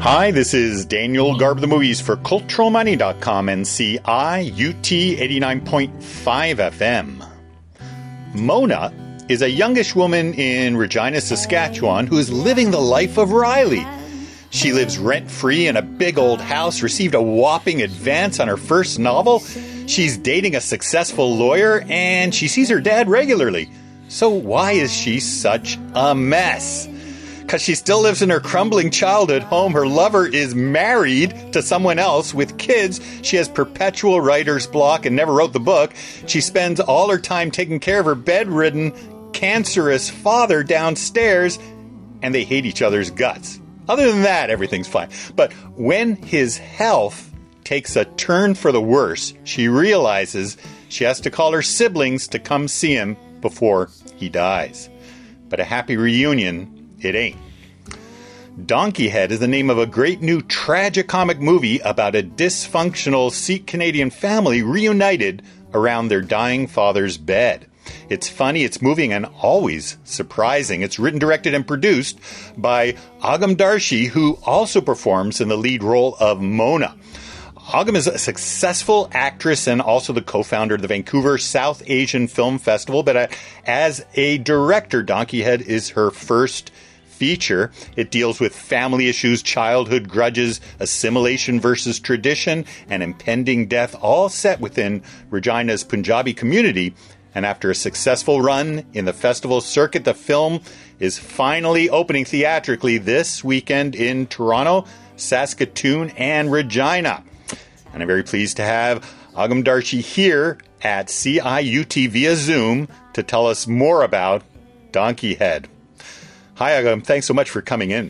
Hi, this is Daniel Garb of the Movies for CulturalMoney.com and CIUT 89.5 FM. Mona is a youngish woman in Regina, Saskatchewan who is living the life of Riley. She lives rent-free in a big old house, received a whopping advance on her first novel. She's dating a successful lawyer, and she sees her dad regularly. So why is she such a mess? Because she still lives in her crumbling childhood home. Her lover is married to someone else with kids. She has perpetual writer's block and never wrote the book. She spends all her time taking care of her bedridden, cancerous father downstairs, and they hate each other's guts. Other than that, everything's fine. But when his health takes a turn for the worse, she realizes she has to call her siblings to come see him before he dies. But a happy reunion it ain't. Donkey Head is the name of a great new tragicomic movie about a dysfunctional Sikh Canadian family reunited around their dying father's bed. It's funny, it's moving, and always surprising. It's written, directed, and produced by Agam Darshi, who also performs in the lead role of Mona. Agam is a successful actress and also the co-founder of the Vancouver South Asian Film Festival, but as a director, Donkey Head is her first feature. It deals with family issues, childhood grudges, assimilation versus tradition, and impending death, all set within Regina's Punjabi community. And after a successful run in the festival circuit, the film is finally opening theatrically this weekend in Toronto, Saskatoon, and Regina. And I'm very pleased to have Agam Darshi here at CIUT via Zoom to tell us more about Donkey Head. Hi, Agam. Thanks so much for coming in.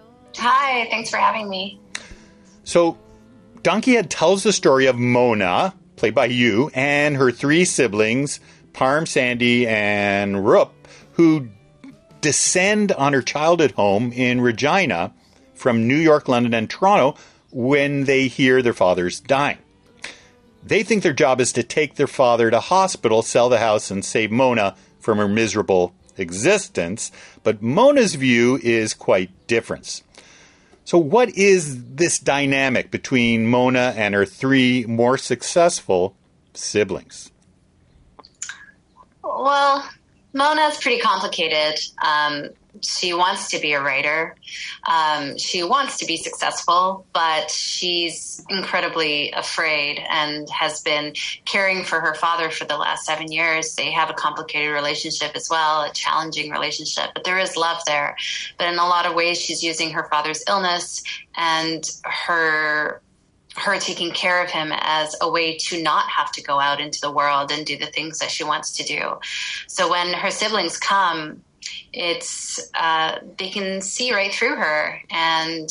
Hi, thanks for having me. So, Donkey Head tells the story of Mona, played by you, and her three siblings, Parm, Sandy, and Rup, who descend on her childhood home in Regina from New York, London, and Toronto when they hear their father's dying. They think their job is to take their father to hospital, sell the house, and save Mona from her miserable existence, but Mona's view is quite different. So what is this dynamic between Mona and her three more successful siblings? Well, Mona's pretty complicated. She wants to be a writer. She wants to be successful, but she's incredibly afraid and has been caring for her father for the last 7 years. They have a complicated relationship as well, a challenging relationship, but there is love there. But in a lot of ways, she's using her father's illness and her taking care of him as a way to not have to go out into the world and do the things that she wants to do. So when her siblings come, it's they can see right through her, and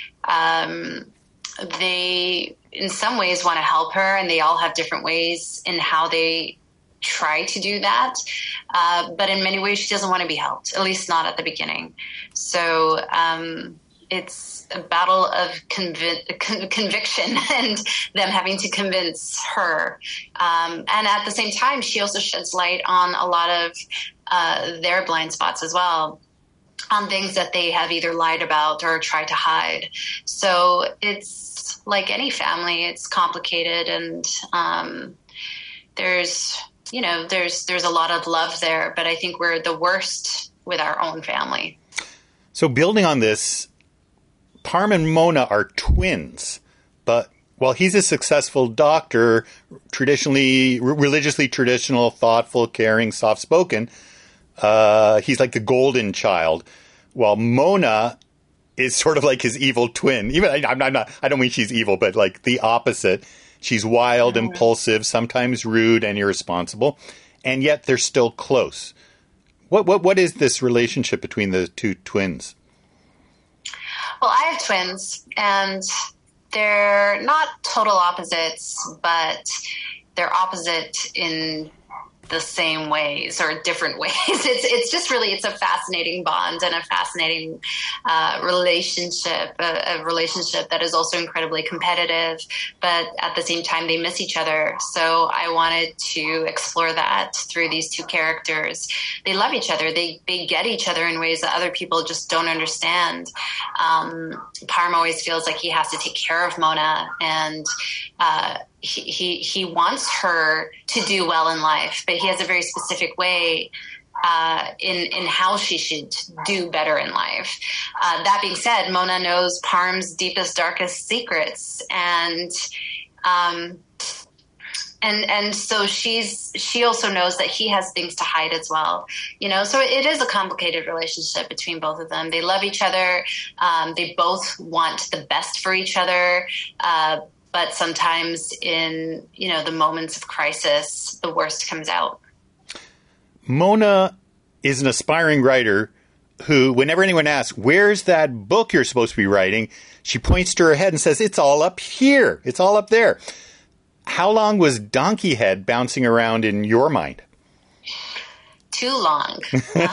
they in some ways want to help her, and they all have different ways in how they try to do that, but in many ways she doesn't want to be helped, at least not at the beginning. So it's a battle of conviction and them having to convince her. And at the same time, she also sheds light on a lot of their blind spots as well, on things that they have either lied about or tried to hide. So it's like any family, it's complicated, and there's a lot of love there, but I think we're the worst with our own family. So building on this, Parm and Mona are twins, but while he's a successful doctor, religiously traditional, thoughtful, caring, soft-spoken, he's like the golden child, while Mona is sort of like his evil twin. Even I don't mean she's evil, but like the opposite. She's wild, impulsive, sometimes rude and irresponsible, and yet they're still close. What is this relationship between the two twins? Well, I have twins, and they're not total opposites, but they're opposite in the same ways or different ways. It's just really, it's a fascinating bond and a fascinating relationship, a relationship that is also incredibly competitive, but at the same time, they miss each other. So I wanted to explore that through these two characters. They love each other. They get each other in ways that other people just don't understand. Parm always feels like he has to take care of Mona, and he wants her to do well in life, but he has a very specific way in how she should do better in life. That being said, Mona knows Parm's deepest, darkest secrets, and so she also knows that he has things to hide as well, so it is a complicated relationship between both of them. They love each other. They both want the best for each other. But sometimes in, the moments of crisis, the worst comes out. Mona is an aspiring writer who, whenever anyone asks, where's that book you're supposed to be writing, she points to her head and says, it's all up here. It's all up there. How long was Donkey Head bouncing around in your mind? Too long.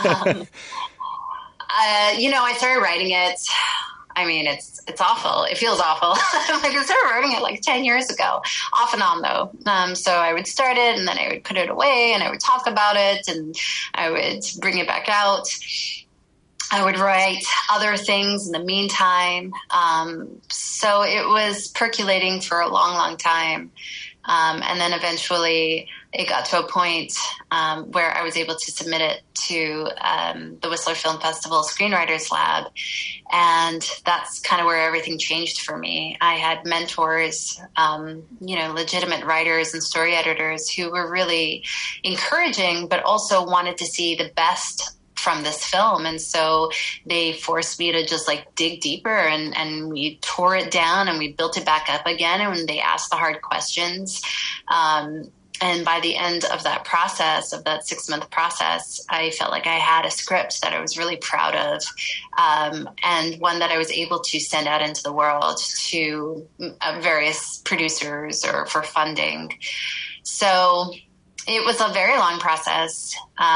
I started writing it. I mean, it's awful. It feels awful. I started writing it 10 years ago, off and on though. So I would start it and then I would put it away and I would talk about it and I would bring it back out. I would write other things in the meantime. So it was percolating for a long, long time. And then eventually it got to a point where I was able to submit it to the Whistler Film Festival Screenwriters Lab. And that's kind of where everything changed for me. I had mentors, legitimate writers and story editors who were really encouraging, but also wanted to see the best from this film. And so they forced me to just dig deeper and we tore it down and we built it back up again. And they asked the hard questions. And by the end of that process, of that 6-month process, I felt like I had a script that I was really proud of, and one that I was able to send out into the world to various producers or for funding. So it was a very long process.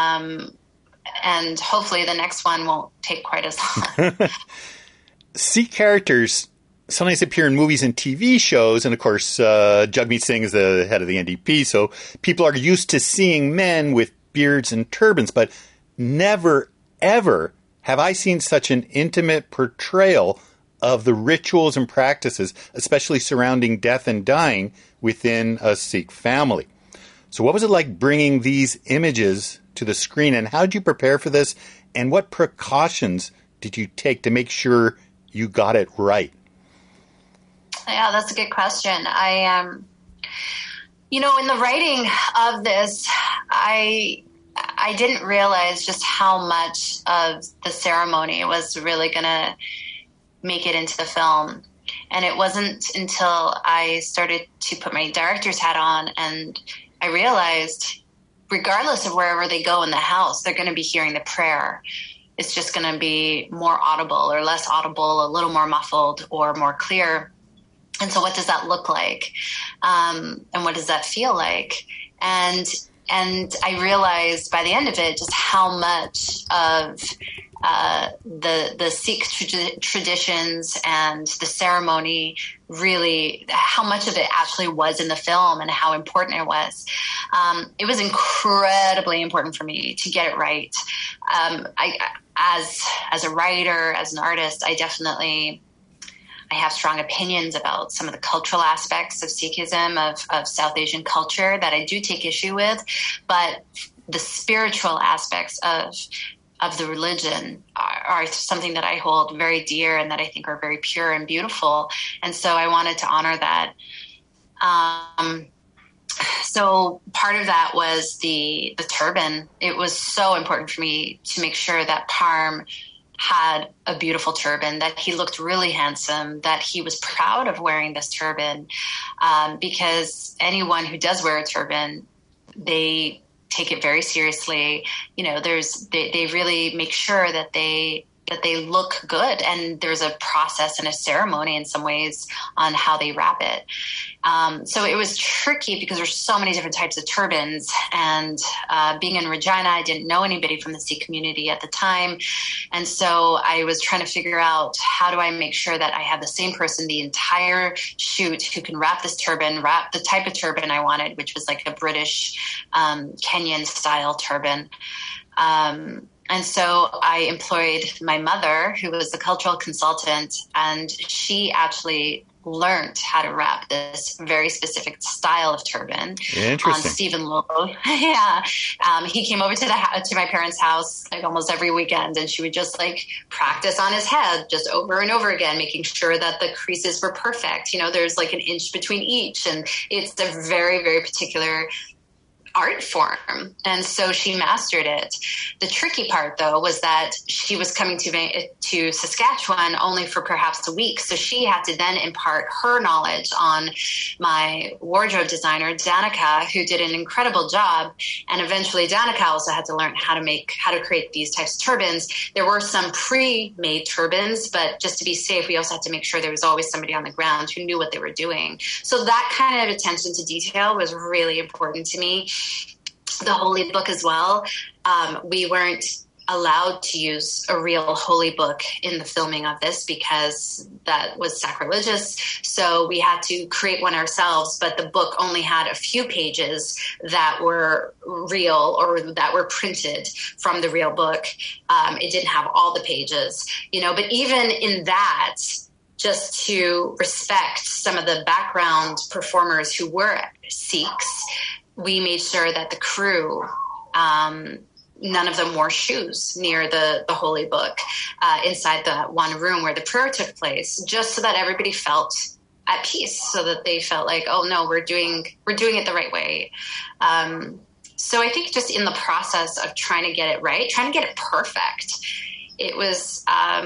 And hopefully the next one won't take quite as long. Sikh characters sometimes appear in movies and TV shows. And of course, Jagmeet Singh is the head of the NDP. So people are used to seeing men with beards and turbans. But never, ever have I seen such an intimate portrayal of the rituals and practices, especially surrounding death and dying within a Sikh family. So what was it like bringing these images to the screen, and how did you prepare for this, and what precautions did you take to make sure you got it right? Yeah, that's a good question. I, in the writing of this, I didn't realize just how much of the ceremony was really going to make it into the film. And it wasn't until I started to put my director's hat on and I realized, regardless of wherever they go in the house, they're going to be hearing the prayer. It's just going to be more audible or less audible, a little more muffled or more clear. And so what does that look like? And what does that feel like? And I realized by the end of it just how much of the Sikh traditions and the ceremony, really how much of it actually was in the film and how important it was. It was incredibly important for me to get it right. As a writer, as an artist, I have strong opinions about some of the cultural aspects of Sikhism, of South Asian culture that I do take issue with, but the spiritual aspects of the religion are something that I hold very dear and that I think are very pure and beautiful. And so I wanted to honor that. So part of that was the turban. It was so important for me to make sure that Parm had a beautiful turban, that he looked really handsome, that he was proud of wearing this turban, because anyone who does wear a turban, they take it very seriously. They really make sure that they they look good, and there's a process and a ceremony in some ways on how they wrap it. So it was tricky because there's so many different types of turbans, and being in Regina, I didn't know anybody from the Sikh community at the time. And so I was trying to figure out, how do I make sure that I have the same person the entire shoot who can wrap this turban, wrap the type of turban I wanted, which was like a British Kenyan style turban. And so I employed my mother, who was the cultural consultant, and she actually learned how to wrap this very specific style of turban on Stephen Lowe. Yeah. He came over to my parents' house like almost every weekend, and she would just like practice on his head just over and over again, making sure that the creases were perfect. You know, there's like an inch between each, and it's a very, very particular art form. And so she mastered it. The tricky part, though, was that she was coming to Saskatchewan only for perhaps a week. So she had to then impart her knowledge on my wardrobe designer, Danica, who did an incredible job. And eventually Danica also had to learn how to create these types of turbans. There were some pre-made turbans, but just to be safe, we also had to make sure there was always somebody on the ground who knew what they were doing. So that kind of attention to detail was really important to me. The Holy Book as well. We weren't allowed to use a real holy book in the filming of this because that was sacrilegious. So we had to create one ourselves, but the book only had a few pages that were real or that were printed from the real book. It didn't have all the pages, but even in that, just to respect some of the background performers who were Sikhs, we made sure that the crew, none of them wore shoes near the Holy Book inside the one room where the prayer took place, just so that everybody felt at peace, so that they felt like, oh no, we're doing it the right way. So I think just in the process of trying to get it right, trying to get it perfect, it was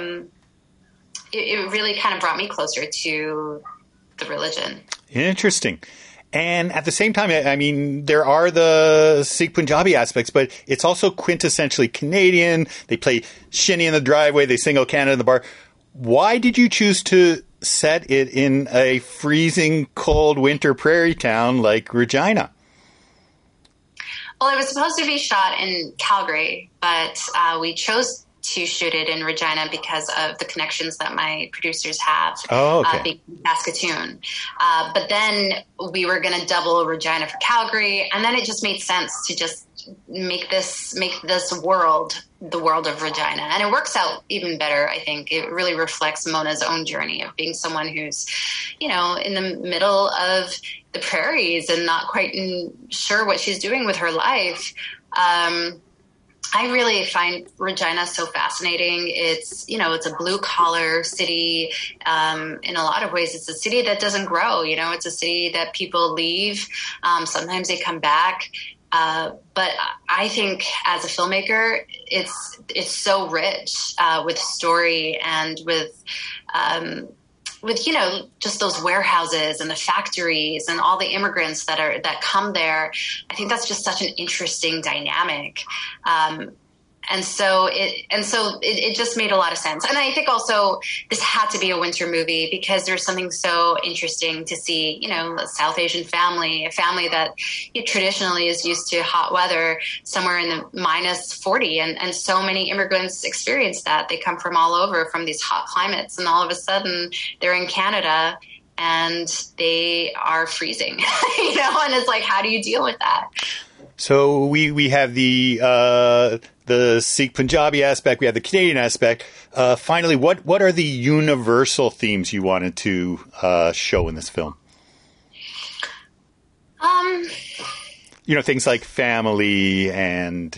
it really kind of brought me closer to the religion. Interesting. And at the same time, I mean, there are the Sikh Punjabi aspects, but it's also quintessentially Canadian. They play shinny in the driveway. They sing "O Canada" in the bar. Why did you choose to set it in a freezing cold winter prairie town like Regina? Well, it was supposed to be shot in Calgary, but we chose to shoot it in Regina because of the connections that my producers have. Being from Saskatoon. But then we were going to double Regina for Calgary, and then it just made sense to just make this world the world of Regina. And it works out even better, I think. It really reflects Mona's own journey of being someone who's, in the middle of the prairies and not quite sure what she's doing with her life. I really find Regina so fascinating. It's, it's a blue collar city. In a lot of ways, it's a city that doesn't grow. It's a city that people leave. Sometimes they come back. But I think as a filmmaker, it's so rich with story and with just those warehouses and the factories and all the immigrants that come there. I think that's just such an interesting dynamic. And so it just made a lot of sense. And I think also this had to be a winter movie because there's something so interesting to see, a South Asian family, a family that traditionally is used to hot weather, somewhere in the minus 40. And so many immigrants experience that. They come from all over from these hot climates. And all of a sudden they're in Canada and they are freezing, and it's like, how do you deal with that? So we have the Sikh Punjabi aspect, we have the Canadian aspect. Finally, what are the universal themes you wanted to show in this film? Things like family and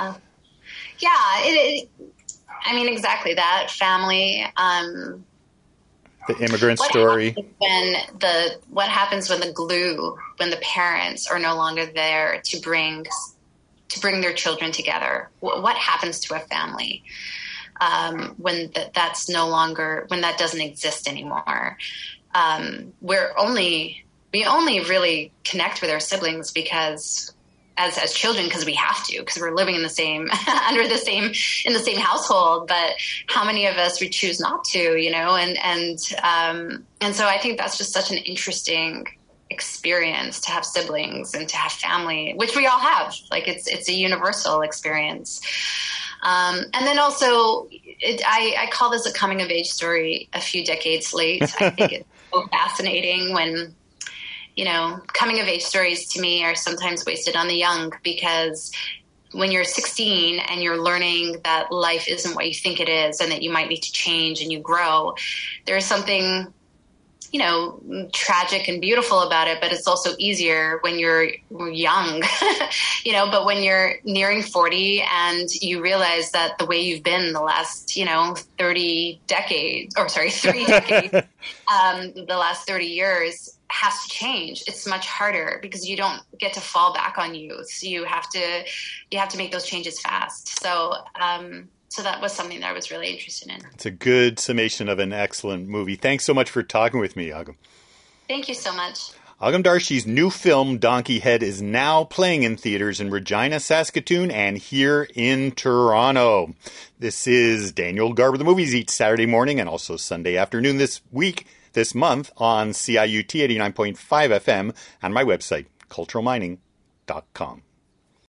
exactly that, family. The immigrant story. What happens when the parents are no longer there to bring their children together? What happens to a family when that doesn't exist anymore? We only really connect with our siblings because as children, because we have to, because we're living in the same in the same household. But how many of us would choose not to, and so I think that's just such an interesting experience to have siblings and to have family, which we all have. Like it's a universal experience. And then also I call this a coming of age story a few decades late. I think it's so fascinating when, coming of age stories to me are sometimes wasted on the young, because when you're 16 and you're learning that life isn't what you think it is and that you might need to change and you grow, there's something, tragic and beautiful about it, but it's also easier when you're young, but when you're nearing 40 and you realize that the way you've been the last, 3 decades, the last 30 years has to change. It's much harder because you don't get to fall back on youth. You have to make those changes fast. So that was something that I was really interested in. It's a good summation of an excellent movie. Thanks so much for talking with me, Agam. Thank you so much. Agam Darshi's new film, Donkey Head, is now playing in theaters in Regina, Saskatoon, and here in Toronto. This is Daniel Garber, the Movies, each Saturday morning and also Sunday afternoon this month on CIUT 89.5 FM and my website, culturalmining.com.